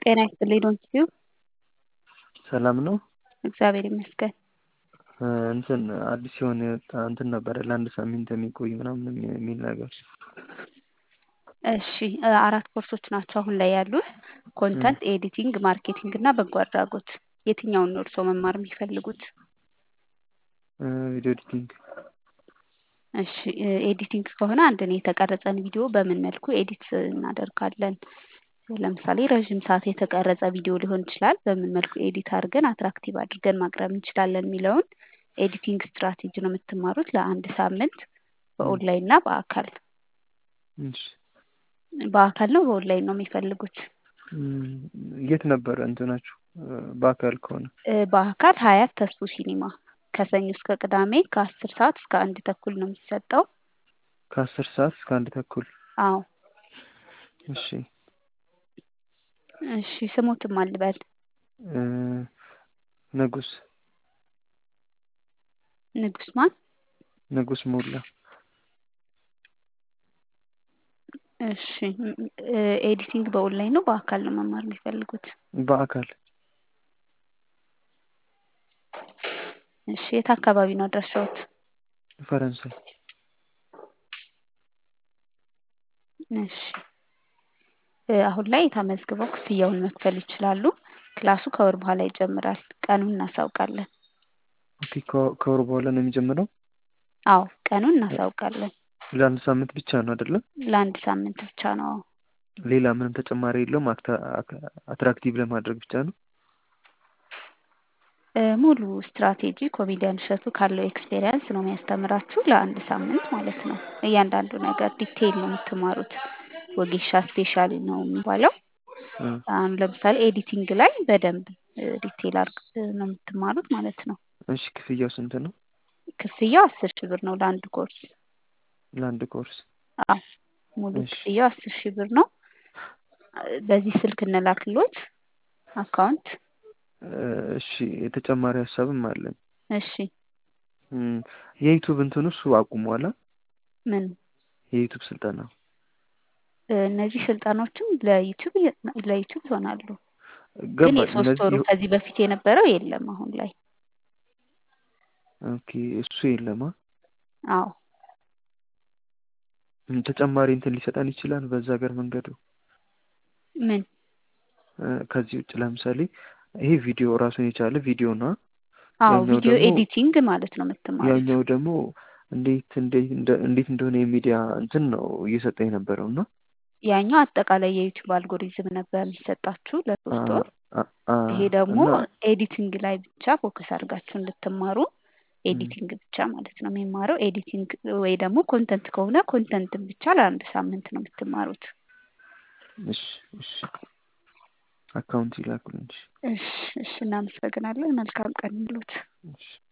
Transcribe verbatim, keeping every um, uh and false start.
ጤና ይስጥልኝ ዶንኪዩ። ሰላም ነው። እግዚአብሔር ይመስገን። እንትን አዲስ የሆነ የወጣ እንትን ነበረ ለአንድ ሳምንት የሚቆይ ምናምን የሚል ነገር። እሺ አራት ኮርሶች ናቸው አሁን ላይ ያሉት። ኮንተንት ኤዲቲንግ፣ ማርኬቲንግ እና በጎ አድራጎት። የትኛውን ነው እርስዎ መማር የሚፈልጉት? ቪዲዮ ኤዲቲንግ። እሺ ኤዲቲንግ ከሆነ አንድን የተቀረጸን ቪዲዮ በምን መልኩ ኤዲት እናደርጋለን? ለምሳሌ ረዥም ሰዓት የተቀረጸ ቪዲዮ ሊሆን ይችላል። በምን መልኩ ኤዲት አድርገን አትራክቲቭ አድርገን ማቅረብ እንችላለን የሚለውን ኤዲቲንግ ስትራቴጂ ነው የምትማሩት ለአንድ ሳምንት በኦንላይን እና በአካል። እሺ በአካል ነው በኦንላይን ነው የሚፈልጉት? የት ነበረ እንትናችሁ? በአካል ከሆነ በአካል ሀያት ተስፉ ሲኒማ ከሰኞ እስከ ቅዳሜ ከአስር ሰዓት እስከ አንድ ተኩል ነው የሚሰጠው። ከአስር ሰዓት እስከ አንድ ተኩል? አዎ። እሺ እሺ ስሞትም አልበል? ንጉስ። ንጉስ ማን? ንጉስ ሞላ። እሺ ኤዲቲንግ በኦንላይን ነው በአካል ነው መማር የሚፈልጉት? በአካል። እሺ የት አካባቢ ነው አድራሻዎት? ፈረንሳይ። እሺ አሁን ላይ ተመዝግበው ክፍያውን መክፈል ይችላሉ። ክላሱ ከወር በኋላ ይጀምራል። ቀኑን እናሳውቃለን። ኦኬ ከወር በኋላ ነው የሚጀምረው? አዎ ቀኑን እናሳውቃለን። ለአንድ ሳምንት ብቻ ነው አይደለ? ለአንድ ሳምንት ብቻ ነው። ሌላ ምንም ተጨማሪ የለውም? አትራክቲቭ ለማድረግ ብቻ ነው? ሙሉ ስትራቴጂ ኮሜዲያን እሸቱ ካለው ኤክስፔሪየንስ ነው የሚያስተምራችሁ ለአንድ ሳምንት ማለት ነው። እያንዳንዱ ነገር ዲቴይል ነው የምትማሩት። ወጌሻ ስፔሻል ነው የሚባለው። አሁን ለምሳሌ ኤዲቲንግ ላይ በደንብ ዲቴይል አድርግ ነው የምትማሩት ማለት ነው። እሺ ክፍያው ስንት ነው? ክፍያው አስር ሺህ ብር ነው ለአንድ ኮርስ። ለአንድ ኮርስ? አዎ ሙሉ ክፍያው አስር ሺህ ብር ነው። በዚህ ስልክ እንላክሎት አካውንት። እሺ የተጨማሪ ሀሳብም አለኝ። እሺ የዩቲዩብ እንትኑ እሱ አቁሟል? ምን? የዩቲዩብ ስልጠና? እነዚህ ስልጠናዎችም ለዩቲዩብ ለዩቲዩብ ይሆናሉ። ግን የሶስት ወሩ ከዚህ በፊት የነበረው የለም አሁን ላይ። ኦኬ እሱ የለማ? አዎ ተጨማሪ እንትን ሊሰጠን ይችላል በዛ ሀገር መንገዱ? ምን? ከዚህ ውጭ ለምሳሌ ይሄ ቪዲዮ ራሱን የቻለ ቪዲዮ ነው? አዎ ቪዲዮ ኤዲቲንግ ማለት ነው የምትማሩት። ያኛው ደግሞ እንዴት እንዴት እንዴት እንደሆነ የሚዲያ እንትን ነው እየሰጠ የነበረው እና ያኛው አጠቃላይ የዩቲዩብ አልጎሪዝም ነበር የሚሰጣችሁ ለሶስት ወር። ይሄ ደግሞ ኤዲቲንግ ላይ ብቻ ፎከስ አድርጋችሁ እንድትማሩ ኤዲቲንግ ብቻ ማለት ነው የሚማረው። ኤዲቲንግ ወይ ደግሞ ኮንተንት ከሆነ ኮንተንትን ብቻ ለአንድ ሳምንት ነው የምትማሩት። እሺ እሺ አካውንት ይላኩልኝ። እሺ እሺ እናመሰግናለን። መልካም ቀን ይሁንልዎት። እሺ